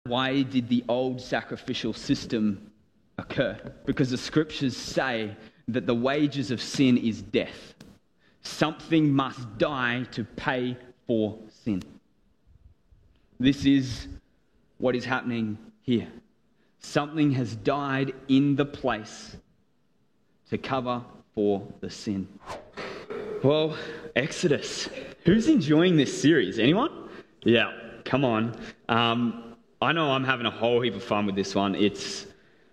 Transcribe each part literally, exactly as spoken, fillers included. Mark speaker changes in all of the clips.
Speaker 1: Why did the old sacrificial system occur? Because the scriptures say that the wages of sin is death. Something must die to pay for sin. This is what is happening here. Something has died in the place to cover for the sin. Well, Exodus. Who's enjoying this series? Anyone? Yeah, come on. Um, I know I'm having a whole heap of fun with this one. It's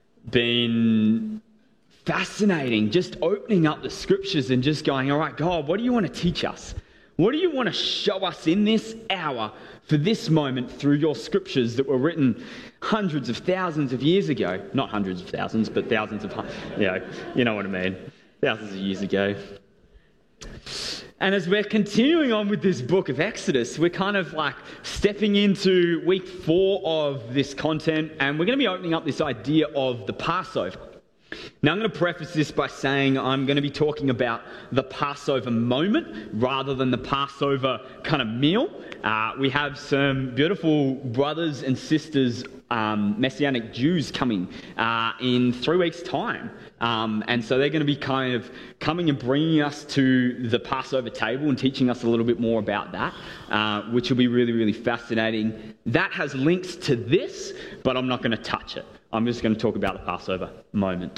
Speaker 1: been fascinating just opening up the scriptures and just going, all right, God, what do you want to teach us? What do you want to show us in this hour for this moment through your scriptures that were written hundreds of thousands of years ago? Not hundreds of thousands, but thousands of, you know, you know what I mean. Thousands of years ago. And as we're continuing on with this book of Exodus, we're kind of like stepping into week four of this content, and we're going to be opening up this idea of the Passover. Now, I'm going to preface this by saying I'm going to be talking about the Passover moment rather than the Passover kind of meal. Uh, we have some beautiful brothers and sisters, um, Messianic Jews, coming uh, in three weeks' time. Um, and so they're going to be kind of coming and bringing us to the Passover table and teaching us a little bit more about that, uh, which will be really, really fascinating. That has links to this, but I'm not going to touch it. I'm just going to talk about the Passover moment.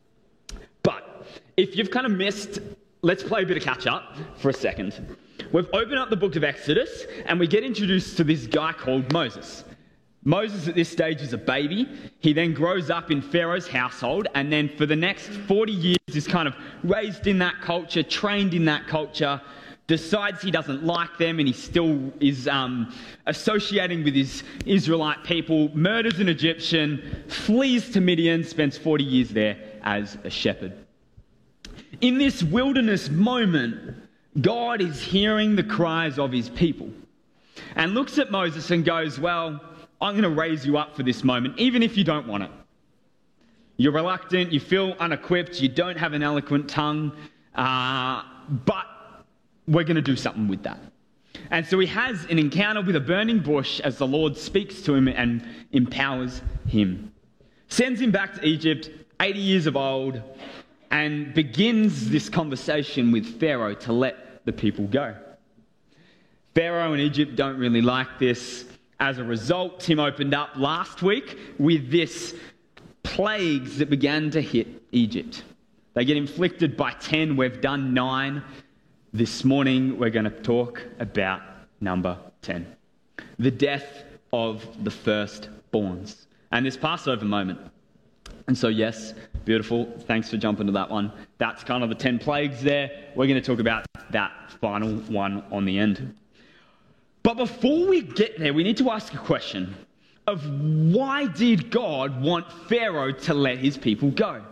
Speaker 1: But if you've kind of missed, let's play a bit of catch up for a second. We've opened up the book of Exodus and we get introduced to this guy called Moses. Moses at this stage is a baby. He then grows up in Pharaoh's household, and then for the next forty years is kind of raised in that culture, trained in that culture, decides he doesn't like them, and he still is um, associating with his Israelite people, murders an Egyptian, flees to Midian, spends forty years there as a shepherd. In this wilderness moment, God is hearing the cries of his people and looks at Moses and goes, well, I'm going to raise you up for this moment, even if you don't want it. You're reluctant, you feel unequipped, you don't have an eloquent tongue, uh, but we're going to do something with that. And so he has an encounter with a burning bush as the Lord speaks to him and empowers him. Sends him back to Egypt, eighty years of old, and begins this conversation with Pharaoh to let the people go. Pharaoh and Egypt don't really like this. As a result, Tim opened up last week with this plagues that began to hit Egypt. They get inflicted by ten. We've done nine. This morning, we're going to talk about number ten. The death of the firstborns. And this Passover moment. And so, yes, beautiful. Thanks for jumping to that one. That's kind of the ten plagues there. We're going to talk about that final one on the end. But before we get there, we need to ask a question of why did God want Pharaoh to let his people go?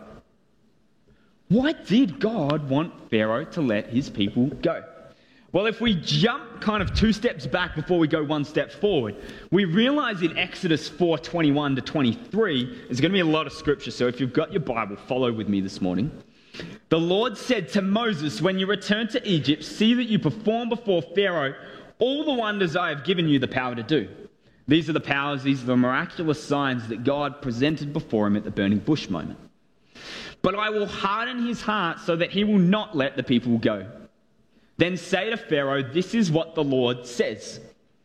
Speaker 1: Why did God want Pharaoh to let his people go? Well, if we jump kind of two steps back before we go one step forward, we realize in Exodus four, twenty-one to twenty-three, there's going to be a lot of scripture, so if you've got your Bible, follow with me this morning. The Lord said to Moses, when you return to Egypt, see that you perform before Pharaoh all the wonders I have given you the power to do. These are the powers, these are the miraculous signs that God presented before him at the burning bush moment. But I will harden his heart so that he will not let the people go. Then say to Pharaoh, this is what the Lord says.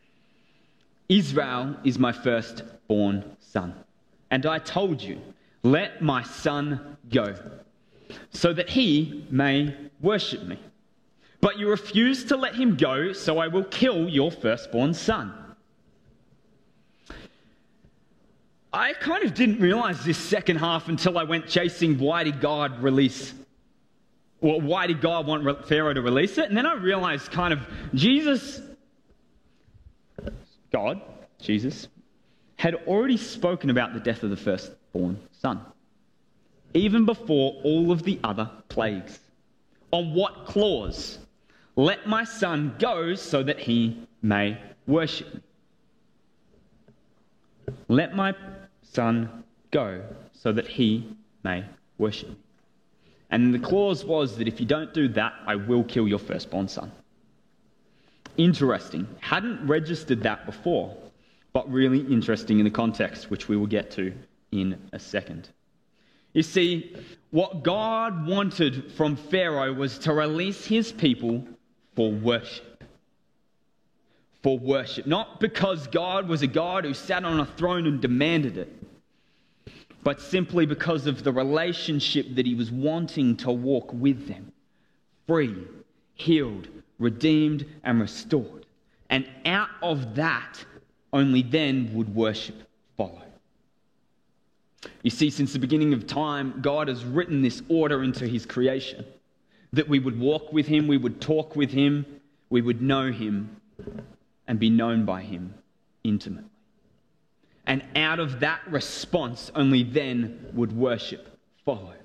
Speaker 1: Israel is my firstborn son. And I told you, let my son go, so that he may worship me. But you refuse to let him go, so I will kill your firstborn son. I kind of didn't realize this second half until I went chasing why did God release, or why did God want Pharaoh to release it? And then I realized kind of Jesus, God, Jesus, had already spoken about the death of the firstborn son, even before all of the other plagues. On what clause? Let my son go so that he may worship me. Let my son go so that he may worship me. And the clause was that if you don't do that, I will kill your firstborn son. Interesting. Hadn't registered that before. but really interesting in the context, which we will get to in a second. You see, what God wanted from Pharaoh was to release his people for worship. For worship. Not because God was a God who sat on a throne and demanded it, but simply because of the relationship that he was wanting to walk with them. Free, healed, redeemed, and restored. And out of that, only then would worship follow. You see, since the beginning of time, God has written this order into his creation. That we would walk with him, we would talk with him, we would know him, and be known by him intimately. And out of that response, only then would worship follow.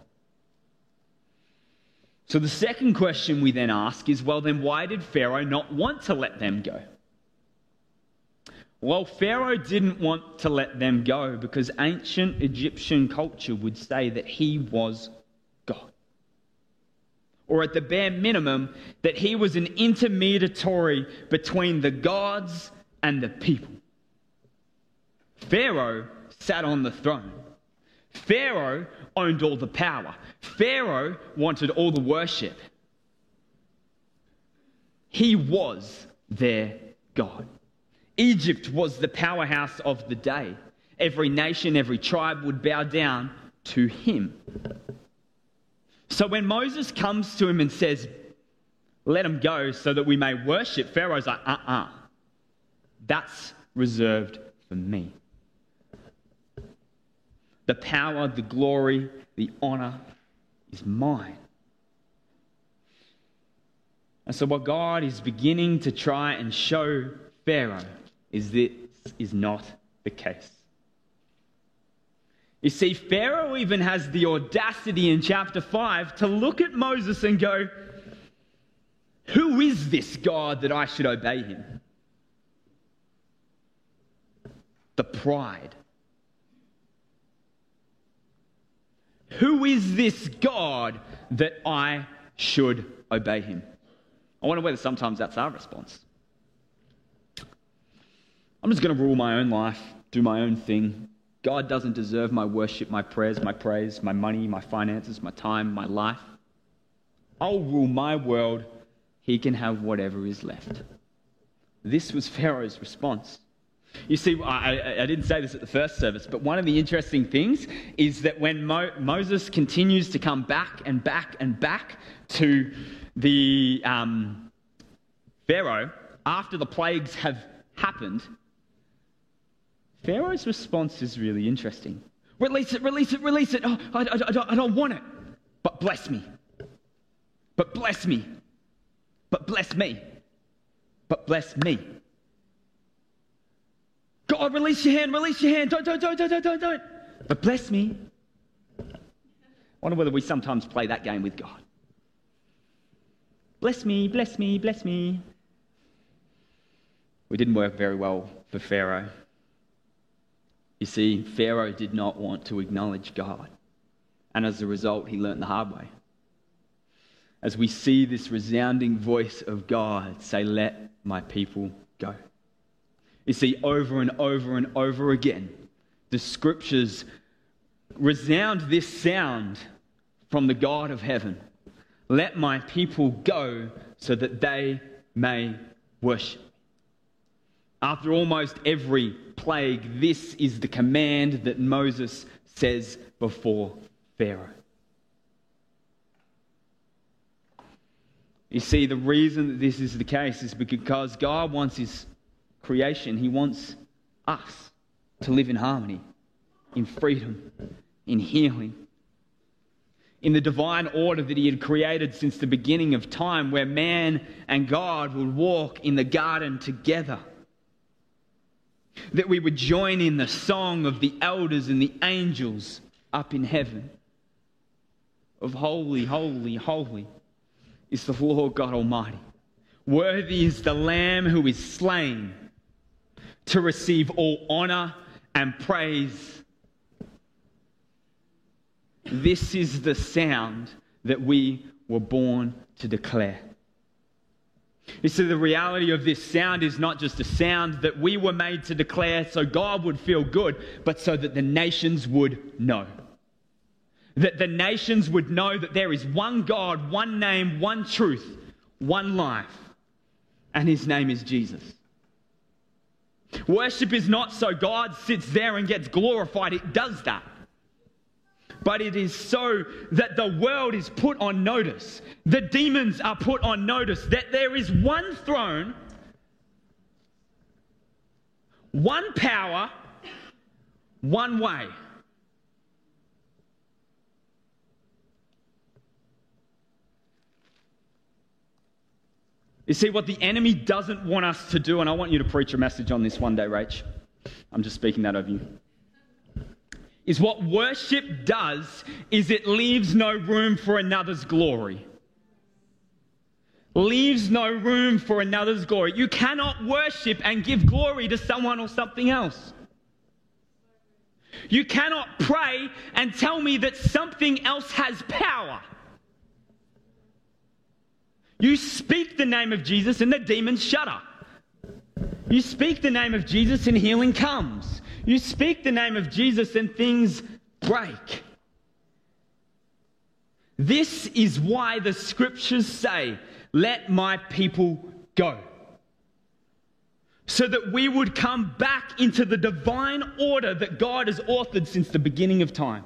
Speaker 1: So the second question we then ask is, well, then why did Pharaoh not want to let them go? Well, Pharaoh didn't want to let them go because ancient Egyptian culture would say that he was God. Or at the bare minimum, that he was an intermediary between the gods and the people. Pharaoh sat on the throne. Pharaoh owned all the power. Pharaoh wanted all the worship. He was their God. Egypt was the powerhouse of the day. Every nation, every tribe would bow down to him. So when Moses comes to him and says, let him go so that we may worship, Pharaoh's like, uh-uh. That's reserved for me. The power, the glory, the honor is mine. And so what God is beginning to try and show Pharaoh is this is not the case. You see, Pharaoh even has the audacity in chapter five to look at Moses and go, who is this God that I should obey him? The pride. Who is this God that I should obey him? I wonder whether sometimes that's our response. I'm just going to rule my own life, do my own thing. God doesn't deserve my worship, my prayers, my praise, my money, my finances, my time, my life. I'll rule my world. He can have whatever is left. This was Pharaoh's response. You see, I, I didn't say this at the first service, but one of the interesting things is that when Mo, Moses continues to come back and back and back to the um, Pharaoh, after the plagues have happened, Pharaoh's response is really interesting. Release it, release it, release it. Oh, I, I, I, don't, I don't want it. But bless me. But bless me. But bless me. But bless me. God, release your hand, release your hand. Don't, don't, don't, don't, don't, don't. But bless me. I wonder whether we sometimes play that game with God. Bless me, bless me, bless me. We didn't work very well for Pharaoh. You see, Pharaoh did not want to acknowledge God. And as a result, he learnt the hard way. As we see this resounding voice of God say, let my people go. You see, over and over and over again, the scriptures resound this sound from the God of heaven. Let my people go so that they may worship. After almost every plague, this is the command that Moses says before Pharaoh. You see, the reason that this is the case is because God wants his creation. He wants us to live in harmony, in freedom, in healing, in the divine order that he had created since the beginning of time, where man and God would walk in the garden together. That we would join in the song of the elders and the angels up in heaven of holy, holy, holy is the Lord God Almighty. Worthy is the Lamb who is slain to receive all honor and praise. This is the sound that we were born to declare. You see, the reality of this sound is not just a sound that we were made to declare so God would feel good, but so that the nations would know. That the nations would know that there is one God, one name, one truth, one life, and his name is Jesus. Worship is not so God sits there and gets glorified. It does that. But it is so that the world is put on notice. The demons are put on notice that there is one throne, one power, one way. You see, what the enemy doesn't want us to do, and I want you to preach a message on this one day, Rach. I'm just speaking that over you. Is what worship does is it leaves no room for another's glory. Leaves no room for another's glory. You cannot worship and give glory to someone or something else. You cannot pray and tell me that something else has power. You speak the name of Jesus and the demons shudder. You speak the name of Jesus and healing comes. You speak the name of Jesus and things break. This is why the scriptures say, let my people go. So that we would come back into the divine order that God has authored since the beginning of time.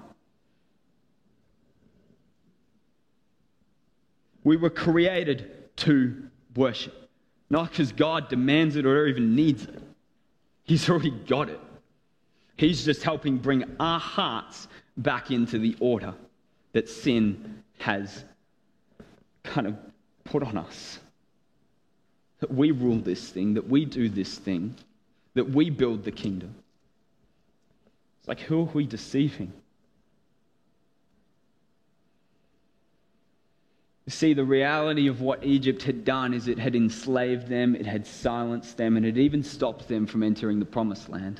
Speaker 1: We were created to worship. Not because God demands it or even needs it. He's already got it. He's just helping bring our hearts back into the order that sin has kind of put on us. That we rule this thing, that we do this thing, that we build the kingdom. It's like, who are we deceiving? You see, the reality of what Egypt had done is it had enslaved them, it had silenced them, and it even stopped them from entering the promised land.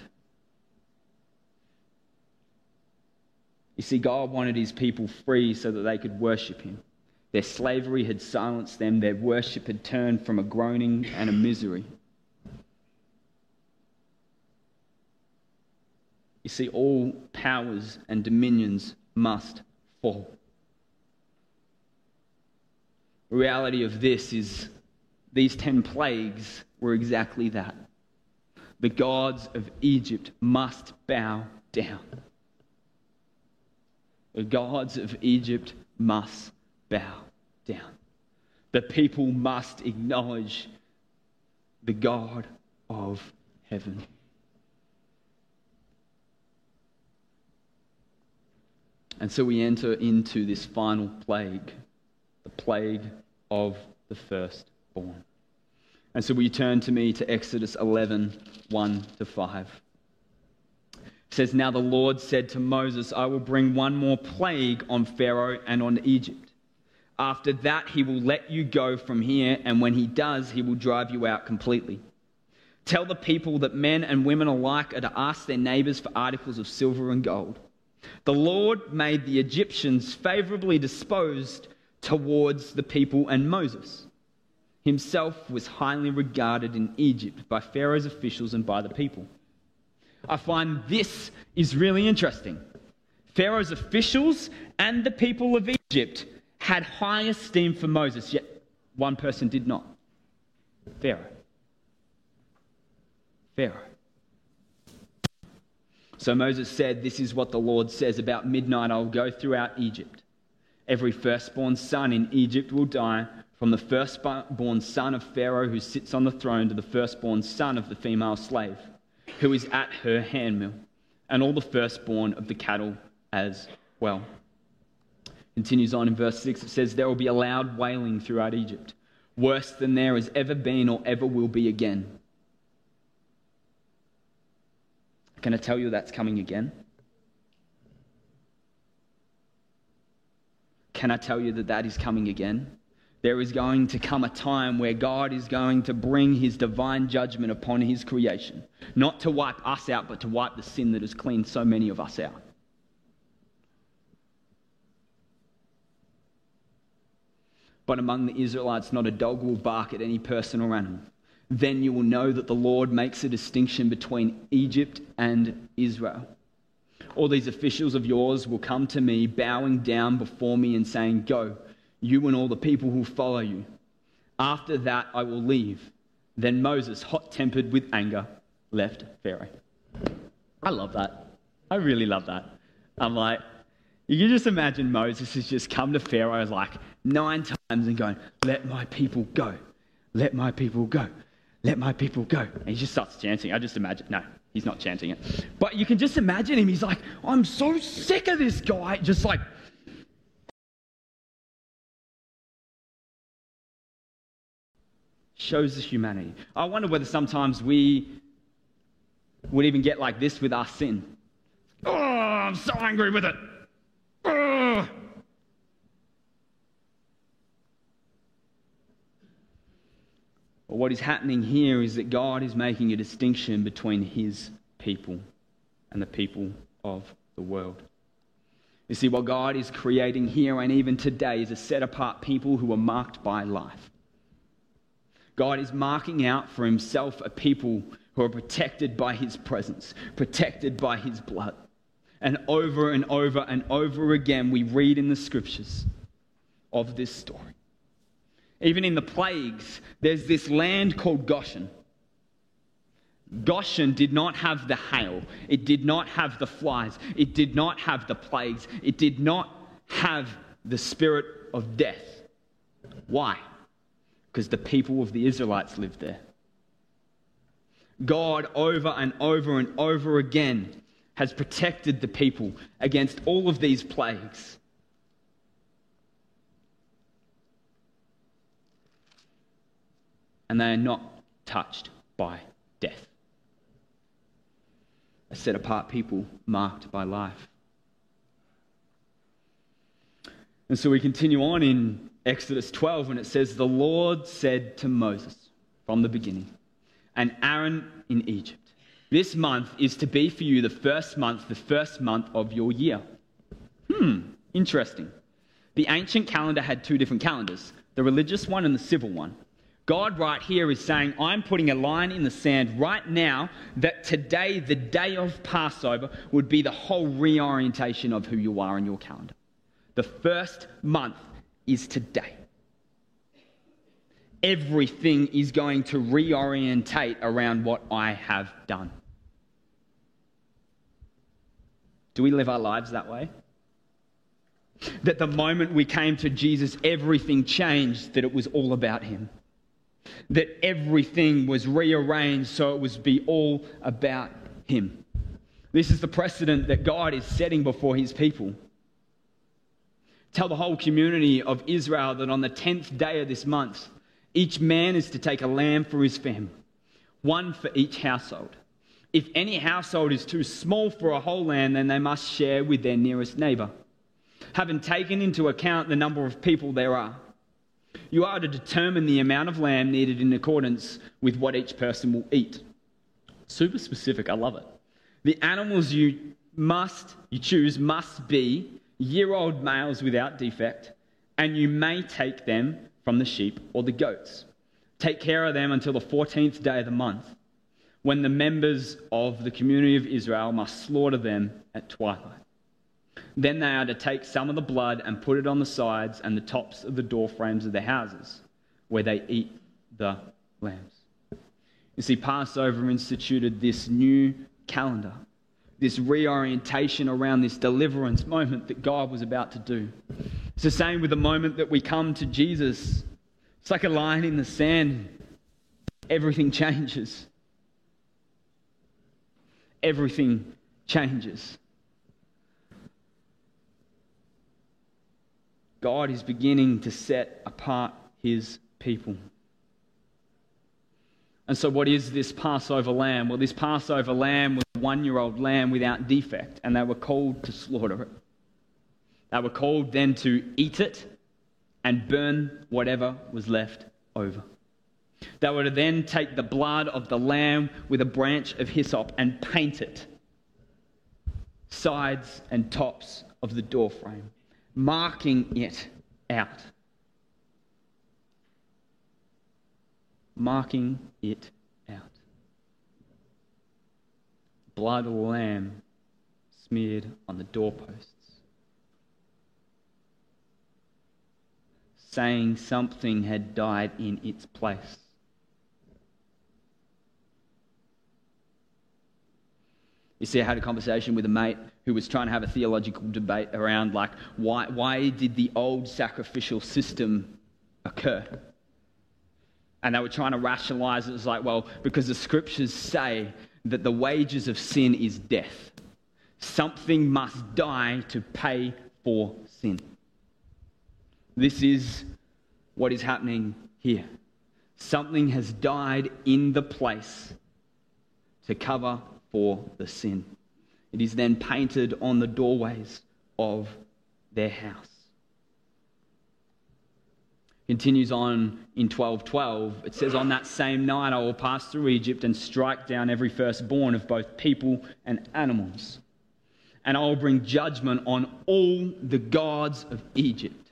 Speaker 1: You see, God wanted his people free so that they could worship him. Their slavery had silenced them. Their worship had turned from a groaning and a misery. You see, all powers and dominions must fall. The reality of this is these ten plagues were exactly that. The gods of Egypt must bow down. The gods of Egypt must bow down. The people must acknowledge the God of heaven. And so we enter into this final plague, the plague of the firstborn. And so we turn to me to Exodus eleven, one to five. It says, now the Lord said to Moses, I will bring one more plague on Pharaoh and on Egypt. After that, he will let you go from here, and when he does, he will drive you out completely. Tell the people that men and women alike are to ask their neighbors for articles of silver and gold. The Lord made the Egyptians favorably disposed towards the people, and Moses himself was highly regarded in Egypt by Pharaoh's officials and by the people. I find this is really interesting. Pharaoh's officials and the people of Egypt had high esteem for Moses, yet one person did not. Pharaoh. Pharaoh. So Moses said, this is what the Lord says, about midnight I will go throughout Egypt. Every firstborn son in Egypt will die, from the firstborn son of Pharaoh who sits on the throne to the firstborn son of the female slave who is at her handmill, and all the firstborn of the cattle as well. Continues on in verse six, it says, there will be a loud wailing throughout Egypt, worse than there has ever been or ever will be again. Can I tell you that's coming again? Can I tell you that that is coming again? There is going to come a time where God is going to bring his divine judgment upon his creation. Not to wipe us out, but to wipe the sin that has cleaned so many of us out. but among the Israelites not a dog will bark at any person or animal. Then you will know that the Lord makes a distinction between Egypt and Israel. All these officials of yours will come to me, bowing down before me and saying, 'Go, you and all the people who follow you.' After that I will leave." Then Moses, hot-tempered with anger, left Pharaoh. I love that. I really love that. I'm like, you can just imagine Moses has just come to Pharaoh like nine times and going, "Let my people go. Let my people go. Let my people go." And he just starts chanting. I just imagine, no, he's not chanting it. But you can just imagine him. He's like, "I'm so sick of this guy." Just like, shows the humanity. I wonder whether sometimes we would even get like this with our sin. "Oh, I'm so angry with it. Oh." But what is happening here is that God is making a distinction between his people and the people of the world. You see, what God is creating here and even today is a set-apart people who are marked by life. God is marking out for himself a people who are protected by his presence, protected by his blood. And over and over and over again, we read in the scriptures of this story. Even in the plagues, there's this land called Goshen. Goshen did not have the hail. It did not have the flies. It did not have the plagues. It did not have the spirit of death. Why? Because the people of the Israelites lived there. God, over and over and over again, has protected the people against all of these plagues. And they are not touched by death. A set-apart people marked by life. And so we continue on in Exodus twelve, and it says, "The Lord said to Moses from the beginning, and Aaron in Egypt, 'This month is to be for you the first month, the first month of your year.'" Hmm, interesting. The ancient calendar had two different calendars, the religious one and the civil one. God right here is saying, I'm putting a line in the sand right now that today, the day of Passover, would be the whole reorientation of who you are in your calendar. The first month is today. Everything is going to reorientate around what I have done. Do we live our lives that way? That the moment we came to Jesus, everything changed, that it was all about him. That everything was rearranged so it was be all about him. This is the precedent that God is setting before his people. Tell the whole community of Israel that on the tenth day of this month, each man is to take a lamb for his family, one for each household. If any household is too small for a whole lamb, then they must share with their nearest neighbour, having taken into account the number of people there are. You are to determine the amount of lamb needed in accordance with what each person will eat. Super specific, I love it. The animals you must, you choose must be year-old males without defect, and you may take them from the sheep or the goats. Take care of them until the fourteenth day of the month, when the members of the community of Israel must slaughter them at twilight. Then they are to take some of the blood and put it on the sides and the tops of the door frames of their houses, where they eat the lambs. You see, Passover instituted this new calendar, this reorientation around this deliverance moment that God was about to do. It's the same with the moment that we come to Jesus. It's like a line in the sand. Everything changes. Everything changes. God is beginning to set apart his people. And so what is this Passover lamb? Well, this Passover lamb was a one-year-old lamb without defect, and they were called to slaughter it. They were called then to eat it and burn whatever was left over. They were to then take the blood of the lamb with a branch of hyssop and paint it, sides and tops of the doorframe, marking it out. marking it out. Blood of the lamb smeared on the doorposts, saying something had died in its place. You see, I had a conversation with a mate who was trying to have a theological debate around, like, why, why did the old sacrificial system occur? And they were trying to rationalize it as like, well, because the scriptures say that the wages of sin is death. Something must die to pay for sin. This is what is happening here. Something has died in the place to cover for the sin. It is then painted on the doorways of their house. Continues on in twelve twelve. It says, on that same night I will pass through Egypt and strike down every firstborn of both people and animals. And I will bring judgment on all the gods of Egypt.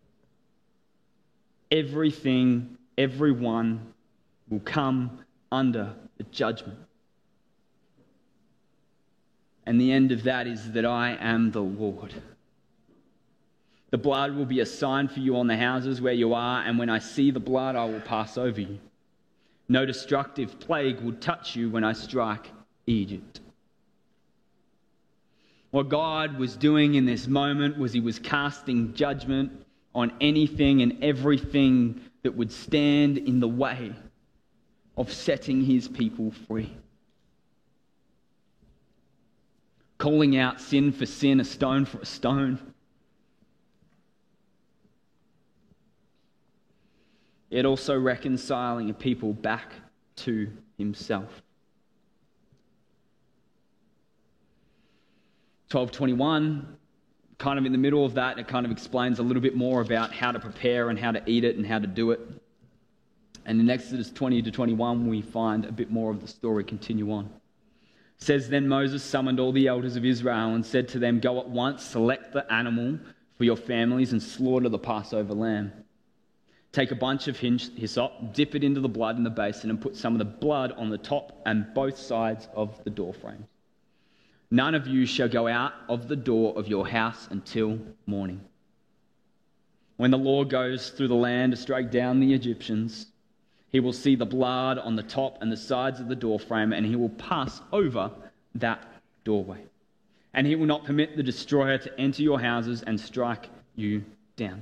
Speaker 1: Everything, everyone will come under the judgment. And the end of that is that I am the Lord. The blood will be a sign for you on the houses where you are, and when I see the blood, I will pass over you. No destructive plague will touch you when I strike Egypt. What God was doing in this moment was he was casting judgment on anything and everything that would stand in the way of setting his people free. Calling out sin for sin, a stone for a stone. Yet also reconciling a people back to himself. twelve twenty-one, kind of in the middle of that, it kind of explains a little bit more about how to prepare and how to eat it and how to do it. And in Exodus twenty to twenty-one, we find a bit more of the story continue on. It says, then Moses summoned all the elders of Israel and said to them, go at once, select the animal for your families and slaughter the Passover lamb. Take a bunch of hyssop, dip it into the blood in the basin, and put some of the blood on the top and both sides of the door frames. None of you shall go out of the door of your house until morning. When the Lord goes through the land to strike down the Egyptians, he will see the blood on the top and the sides of the door frame, and he will pass over that doorway. And he will not permit the destroyer to enter your houses and strike you down.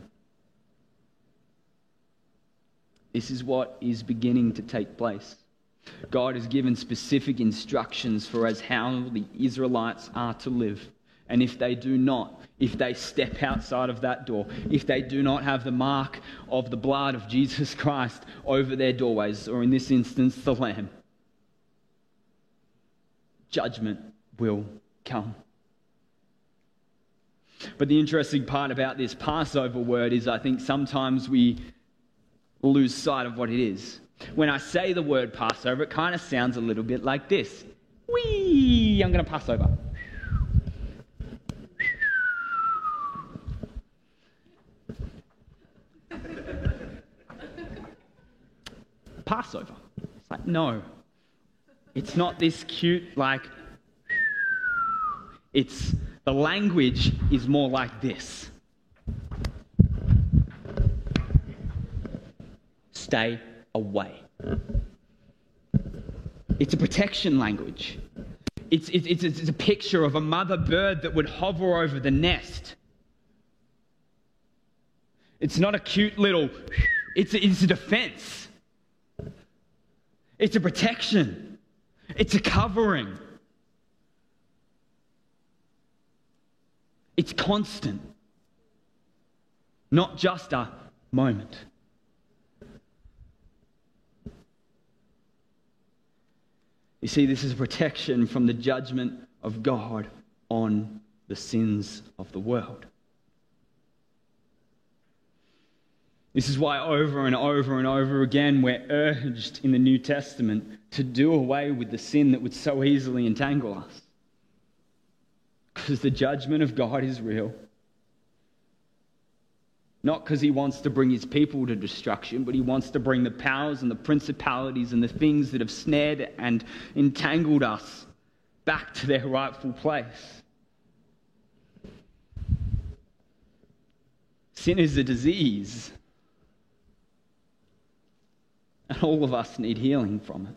Speaker 1: This is what is beginning to take place. God has given specific instructions for as how the Israelites are to live. And if they do not, if they step outside of that door, if they do not have the mark of the blood of Jesus Christ over their doorways, or in this instance, the Lamb, judgment will come. But the interesting part about this Passover word is I think sometimes we lose sight of what it is. When I say the word Passover, it kind of sounds a little bit like this. Whee! I'm going to pass over. Passover. It's like, no. It's not this cute, like, it's, the language is more like this. Stay away. It's a protection language. It's, it's, it's, it's a picture of a mother bird that would hover over the nest. It's not a cute little, it's a, it's a defense. It's a protection. It's a covering. It's constant. Not just a moment. You see, this is a protection from the judgment of God on the sins of the world. This is why over and over and over again we're urged in the New Testament to do away with the sin that would so easily entangle us. Because the judgment of God is real. Not because he wants to bring his people to destruction, but he wants to bring the powers and the principalities and the things that have snared and entangled us back to their rightful place. Sin is a disease, and all of us need healing from it.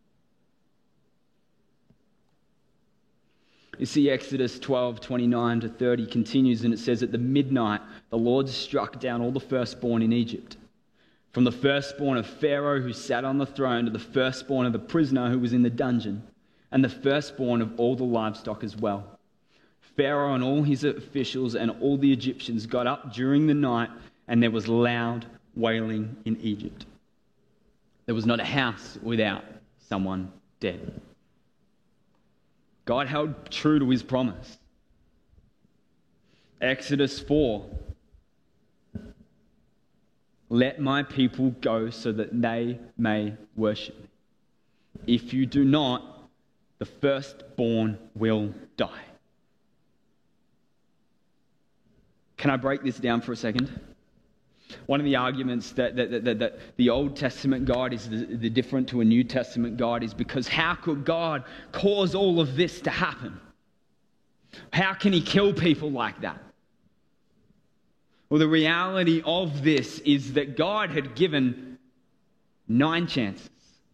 Speaker 1: You see, Exodus twelve, twenty-nine to thirty continues, and it says, at the midnight, the Lord struck down all the firstborn in Egypt, from the firstborn of Pharaoh who sat on the throne to the firstborn of the prisoner who was in the dungeon, and the firstborn of all the livestock as well. Pharaoh and all his officials and all the Egyptians got up during the night, and there was loud wailing in Egypt. There was not a house without someone dead. God held true to his promise. Exodus four. Let my people go so that they may worship me. If you do not, the firstborn will die. Can I break this down for a second? One of the arguments that, that, that, that the Old Testament God is the, the different to a New Testament God is because how could God cause all of this to happen? How can he kill people like that? Well, the reality of this is that God had given nine chances.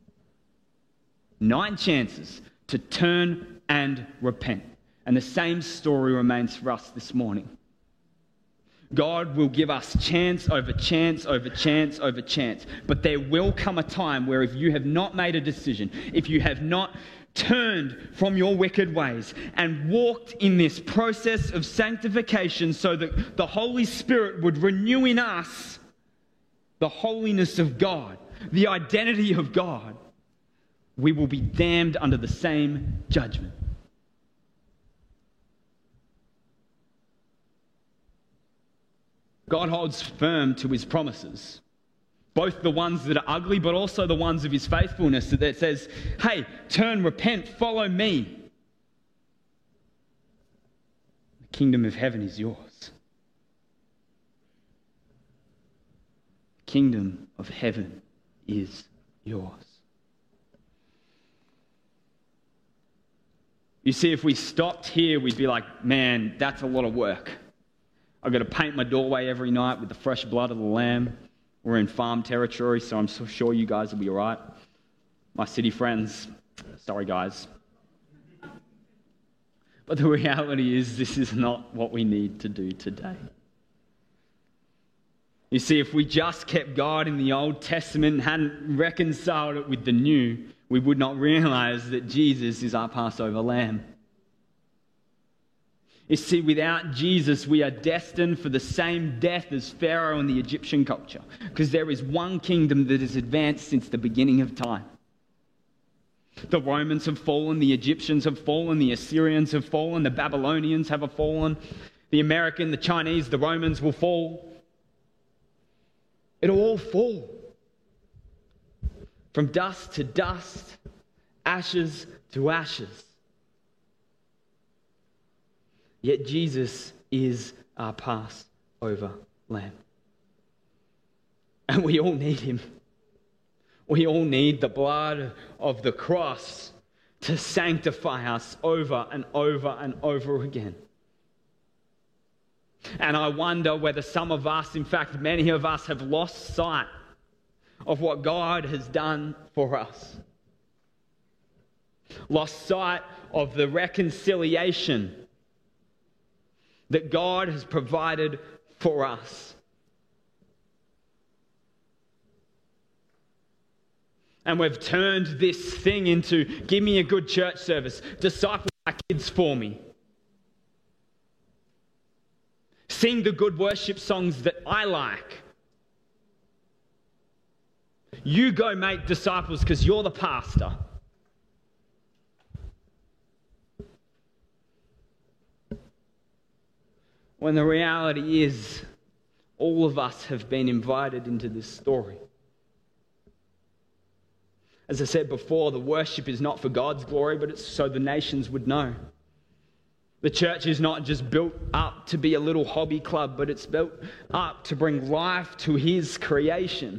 Speaker 1: Nine chances to turn and repent. And the same story remains for us this morning. God will give us chance over chance over chance over chance. But there will come a time where if you have not made a decision, if you have not turned from your wicked ways and walked in this process of sanctification so that the Holy Spirit would renew in us the holiness of God, the identity of God, we will be damned under the same judgment. God holds firm to his promises, both the ones that are ugly, but also the ones of his faithfulness that says, hey, turn, repent, follow me. The kingdom of heaven is yours. The kingdom of heaven is yours. You see, if we stopped here, we'd be like, man, that's a lot of work. I've got to paint my doorway every night with the fresh blood of the lamb. We're in farm territory, so I'm so sure you guys will be all right. My city friends, sorry guys. But the reality is this is not what we need to do today. You see, if we just kept God in the Old Testament and hadn't reconciled it with the New, we would not realize that Jesus is our Passover lamb. You see, without Jesus, we are destined for the same death as Pharaoh and the Egyptian culture, because there is one kingdom that has advanced since the beginning of time. The Romans have fallen, the Egyptians have fallen, the Assyrians have fallen, the Babylonians have fallen, the American, the Chinese, the Romans will fall. It'll all fall. From dust to dust, ashes to ashes. Yet Jesus is our Passover lamb. And we all need him. We all need the blood of the cross to sanctify us over and over and over again. And I wonder whether some of us, in fact, many of us, have lost sight of what God has done for us. Lost sight of the reconciliation that God has provided for us. And we've turned this thing into, give me a good church service, disciple my kids for me. Sing the good worship songs that I like. You go make disciples because you're the pastor. When the reality is, all of us have been invited into this story. As I said before, the worship is not for God's glory, but it's so the nations would know. The church is not just built up to be a little hobby club, but it's built up to bring life to His creation.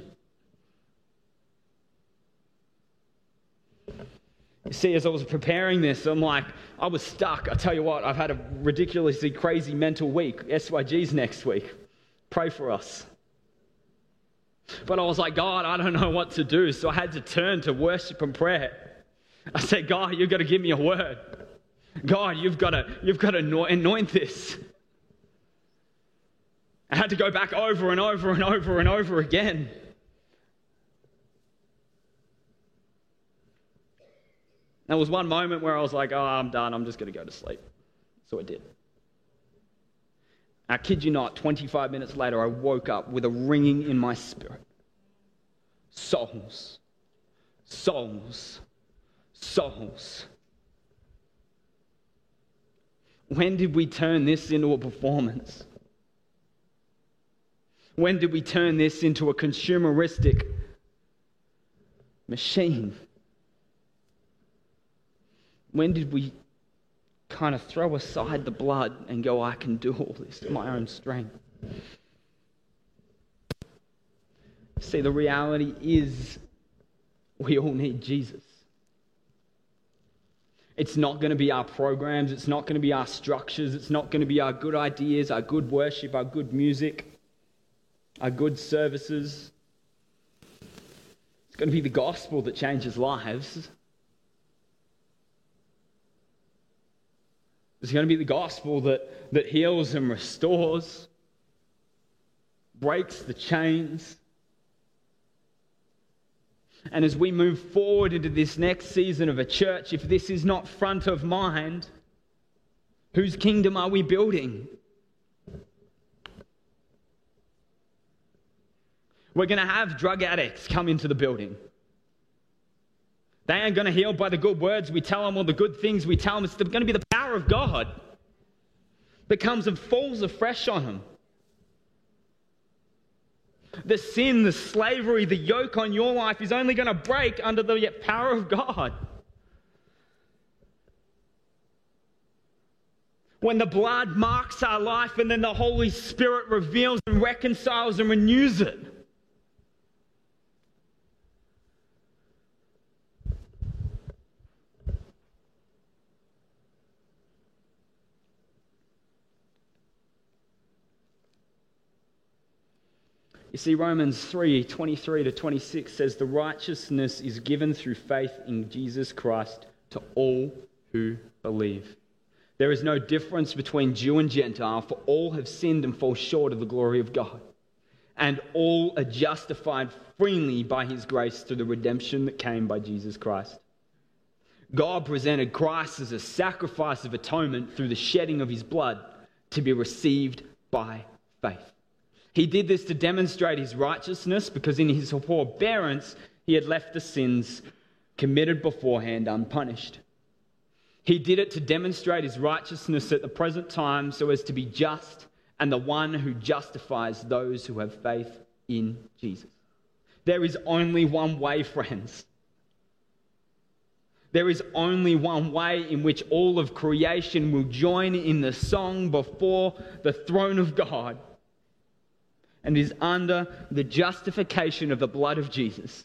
Speaker 1: You see, as I was preparing this, I'm like, I was stuck. I tell you what, I've had a ridiculously crazy mental week. S Y G's next week. Pray for us. But I was like, God, I don't know what to do. So I had to turn to worship and prayer. I said, God, you've got to give me a word. God, you've got to, you've got to anoint this. I had to go back over and over and over and over again. There was one moment where I was like, oh, I'm done. I'm just going to go to sleep. So I did. I kid you not, twenty-five minutes later, I woke up with a ringing in my spirit. Souls. Souls. Souls. When did we turn this into a performance? When did we turn this into a consumeristic machine? When did we kind of throw aside the blood and go, I can do all this in my own strength? See, the reality is we all need Jesus. It's not going to be our programs. It's not going to be our structures. It's not going to be our good ideas, our good worship, our good music, our good services. It's going to be the gospel that changes lives. It's going to be the gospel that, that heals and restores, breaks the chains. And as we move forward into this next season of a church, if this is not front of mind, whose kingdom are we building? We're going to have drug addicts come into the building. They ain't going to heal by the good words we tell them or the good things we tell them. It's going to be the power of God that comes and falls afresh on them. The sin, the slavery, the yoke on your life is only going to break under the power of God. When the blood marks our life and then the Holy Spirit reveals and reconciles and renews it. You see, Romans three, twenty-three to twenty-six says, the righteousness is given through faith in Jesus Christ to all who believe. There is no difference between Jew and Gentile, for all have sinned and fall short of the glory of God. And all are justified freely by His grace through the redemption that came by Jesus Christ. God presented Christ as a sacrifice of atonement through the shedding of His blood to be received by faith. He did this to demonstrate His righteousness because in His forbearance He had left the sins committed beforehand unpunished. He did it to demonstrate His righteousness at the present time so as to be just and the one who justifies those who have faith in Jesus. There is only one way, friends. There is only one way in which all of creation will join in the song before the throne of God. And is under the justification of the blood of Jesus.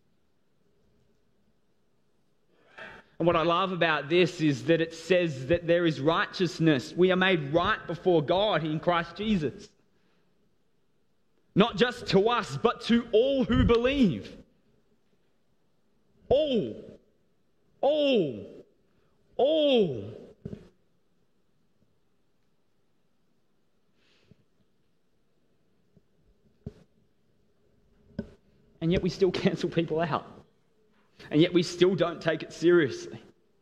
Speaker 1: And what I love about this is that it says that there is righteousness. We are made right before God in Christ Jesus. Not just to us, but to all who believe. All. All. All. And yet we still cancel people out. And yet we still don't take it seriously.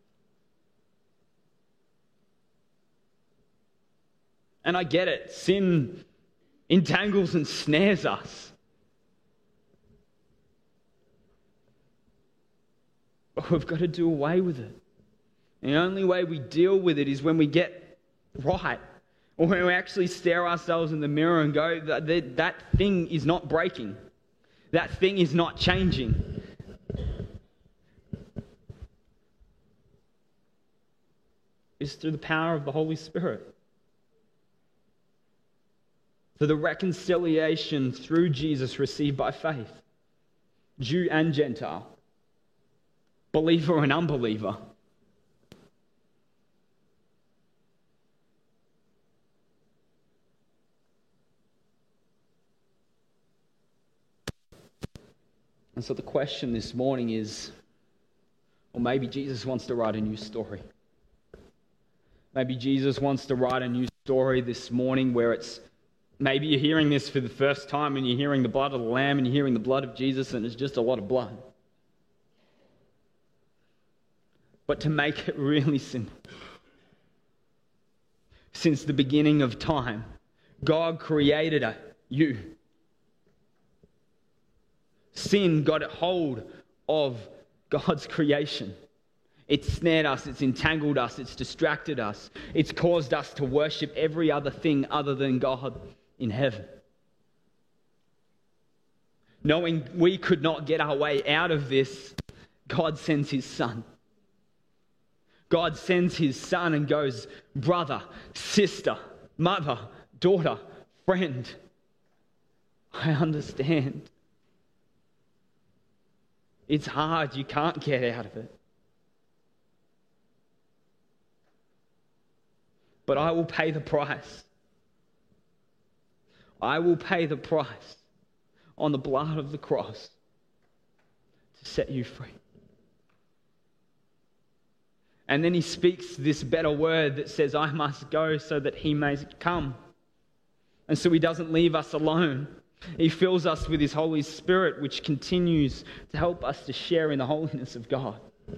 Speaker 1: And I get it. Sin entangles and snares us. But we've got to do away with it. And the only way we deal with it is when we get right. Or when we actually stare ourselves in the mirror and go, that, that thing is not breaking. That thing is not changing. is through the power of the Holy Spirit. For the reconciliation through Jesus received by faith, Jew and Gentile, believer and unbeliever. And so the question this morning is, or maybe Jesus wants to write a new story. Maybe Jesus wants to write a new story this morning where it's, maybe you're hearing this for the first time and you're hearing the blood of the Lamb and you're hearing the blood of Jesus and it's just a lot of blood. But to make it really simple, since the beginning of time, God created a, you. Sin got a hold of God's creation. It's snared us, it's entangled us, it's distracted us. It's caused us to worship every other thing other than God in heaven. Knowing we could not get our way out of this, God sends his Son. God sends his Son and goes, brother, sister, mother, daughter, friend, I understand. It's hard, you can't get out of it. But I will pay the price. I will pay the price on the blood of the cross to set you free. And then he speaks this better word that says, I must go so that he may come. And so he doesn't leave us alone. He fills us with his Holy Spirit, which continues to help us to share in the holiness of God.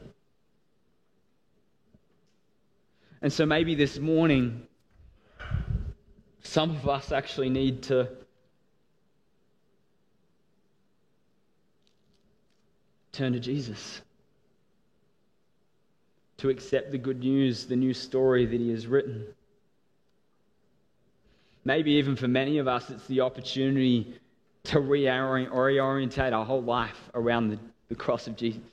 Speaker 1: And so maybe this morning, some of us actually need to turn to Jesus, to accept the good news, the new story that he has written. Maybe even for many of us, it's the opportunity to reorient, reorientate our whole life around the, the cross of Jesus.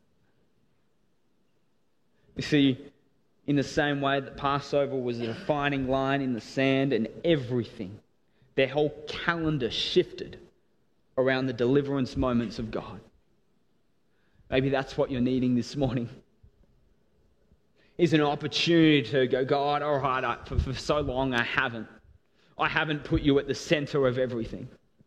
Speaker 1: You see, in the same way that Passover was a defining line in the sand and everything, their whole calendar shifted around the deliverance moments of God. Maybe that's what you're needing this morning. Is an opportunity to go, God, all right, I, for, for so long I haven't. I haven't put you at the center of everything.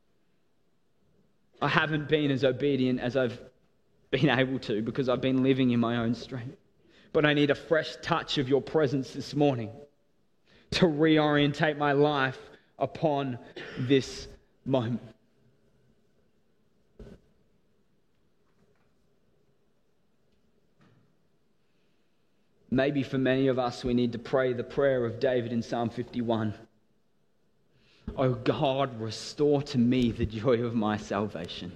Speaker 1: I haven't been as obedient as I've been able to because I've been living in my own strength. But I need a fresh touch of your presence this morning to reorientate my life upon this moment. Maybe for many of us, we need to pray the prayer of David in Psalm fifty-one. Oh God, restore to me the joy of my salvation.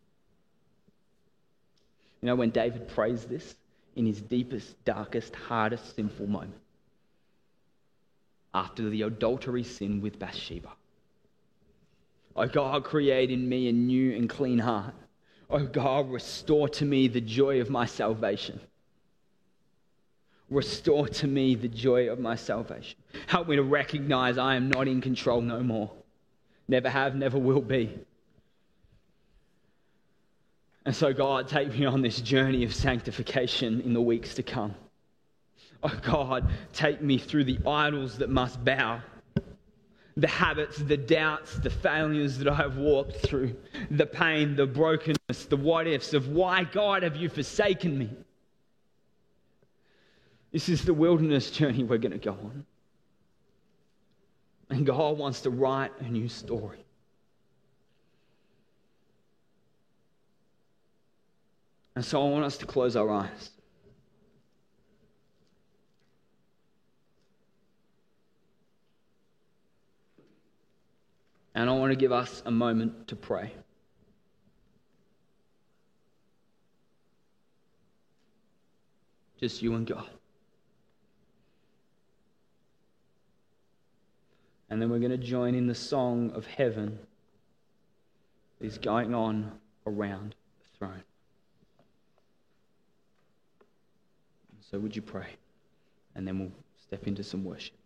Speaker 1: You know, when David prays this in his deepest, darkest, hardest, sinful moment, after the adultery sin with Bathsheba. Oh God, create in me a new and clean heart. Oh God, restore to me the joy of my salvation. Restore to me the joy of my salvation. Help me to recognize I am not in control no more. Never have, never will be. And so God, take me on this journey of sanctification in the weeks to come. Oh God, take me through the idols that must bow. The habits, the doubts, the failures that I have walked through. The pain, the brokenness, the what ifs of why, God, have you forsaken me? This is the wilderness journey we're going to go on. And God wants to write a new story. And so I want us to close our eyes. And I want to give us a moment to pray. Just you and God. And then we're going to join in the song of heaven that is going on around the throne. So would you pray? And then we'll step step into some worship.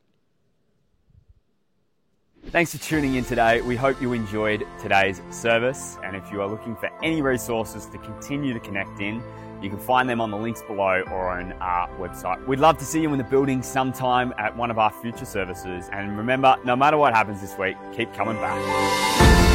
Speaker 2: Thanks for tuning in today. We hope you enjoyed today's service. And if you are looking for any resources to continue to connect in, you can find them on the links below or on our website. We'd love to see you in the building sometime at one of our future services. And remember, no matter what happens this week, keep coming back.